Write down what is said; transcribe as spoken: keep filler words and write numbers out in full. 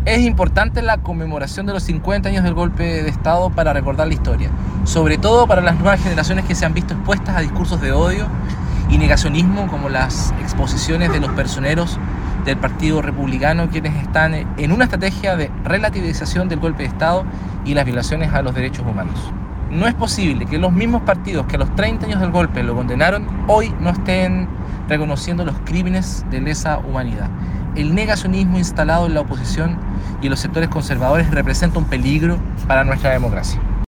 Es importante la conmemoración de los cincuenta años del golpe de Estado para recordar la historia, sobre todo para las nuevas generaciones que se han visto expuestas a discursos de odio y negacionismo, como las exposiciones de los personeros del Partido Republicano, quienes están en una estrategia de relativización del golpe de Estado y las violaciones a los derechos humanos. No es posible que los mismos partidos que a los treinta años del golpe lo condenaron, hoy no estén reconociendo los crímenes de lesa humanidad. El negacionismo instalado en la oposición y en los sectores conservadores representa un peligro para nuestra democracia.